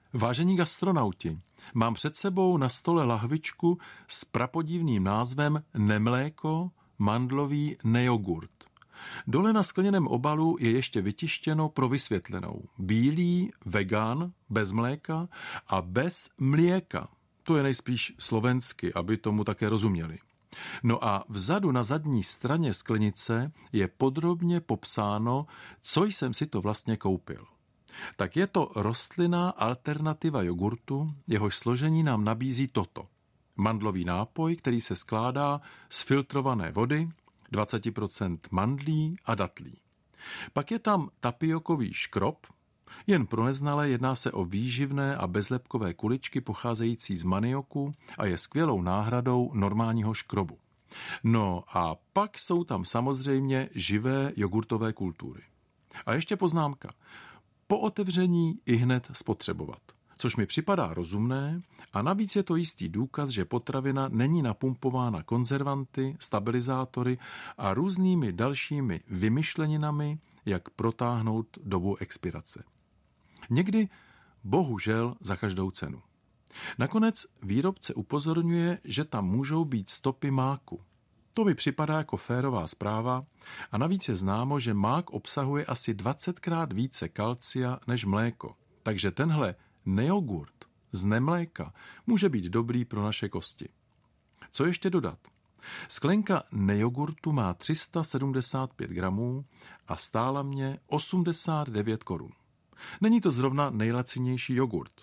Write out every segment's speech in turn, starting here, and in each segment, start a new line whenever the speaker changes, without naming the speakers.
Vážení gastronauti, mám před sebou na stole lahvičku s prapodivným názvem nemléko, mandlový nejogurt. Dole na skleněném obalu je ještě vytištěno pro vysvětlenou. Bílý, vegan, bez mléka a bez mléka. To je nejspíš slovensky, aby tomu také rozuměli. No a vzadu na zadní straně sklenice je podrobně popsáno, co jsem si to vlastně koupil. Tak je to rostlinná alternativa jogurtu, jehož složení nám nabízí toto. Mandlový nápoj, který se skládá z filtrované vody, 20% mandlí a datlí. Pak je tam tapiokový škrob, jen pro neznalé jedná se o výživné a bezlepkové kuličky pocházející z manioku a je skvělou náhradou normálního škrobu. No a pak jsou tam samozřejmě živé jogurtové kultury. A ještě poznámka. Po otevření ihned spotřebovat, což mi připadá rozumné a navíc je to jistý důkaz, že potravina není napumpována konzervanty, stabilizátory a různými dalšími vymyšleninami, jak protáhnout dobu expirace. Někdy bohužel za každou cenu. Nakonec výrobce upozorňuje, že tam můžou být stopy máku. To mi připadá jako férová zpráva a navíc je známo, že mák obsahuje asi 20krát více kalcia než mléko. Takže tenhle nejogurt z nemléka může být dobrý pro naše kosti. Co ještě dodat? Sklenka nejogurtu má 375 gramů a stála mě 89 korun. Není to zrovna nejlacinější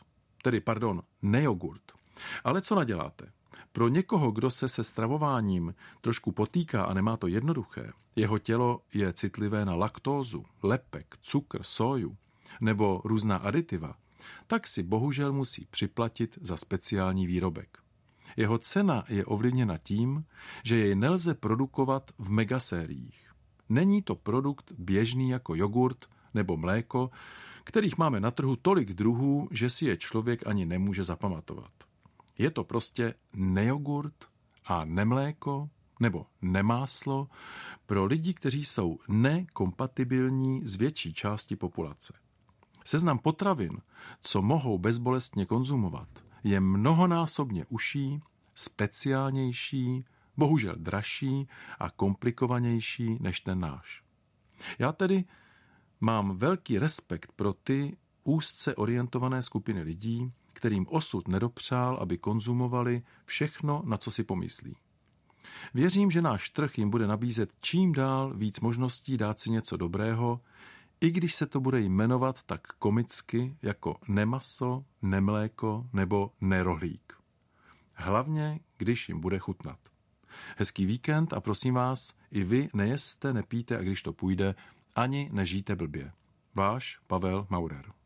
nejogurt. Ale co naděláte? Pro někoho, kdo se stravováním trošku potýká a nemá to jednoduché, jeho tělo je citlivé na laktózu, lepek, cukr, soju nebo různá aditiva, tak si bohužel musí připlatit za speciální výrobek. Jeho cena je ovlivněna tím, že jej nelze produkovat v megasériích. Není to produkt běžný jako jogurt nebo mléko, kterých máme na trhu tolik druhů, že si je člověk ani nemůže zapamatovat. Je to prostě nejogurt a nemléko nebo nemáslo pro lidi, kteří jsou nekompatibilní s větší části populace. Seznam potravin, co mohou bezbolestně konzumovat, je mnohonásobně užší, speciálnější, bohužel dražší a komplikovanější než ten náš. Já tedy mám velký respekt pro ty úzce orientované skupiny lidí, kterým osud nedopřál, aby konzumovali všechno, na co si pomyslí. Věřím, že náš trh jim bude nabízet čím dál víc možností dát si něco dobrého, i když se to bude jmenovat tak komicky jako nemaso, nemléko nebo nerohlík. Hlavně, když jim bude chutnat. Hezký víkend a prosím vás, i vy nejeste, nepijte a když to půjde, ani nežijte blbě. Váš Pavel Maurer.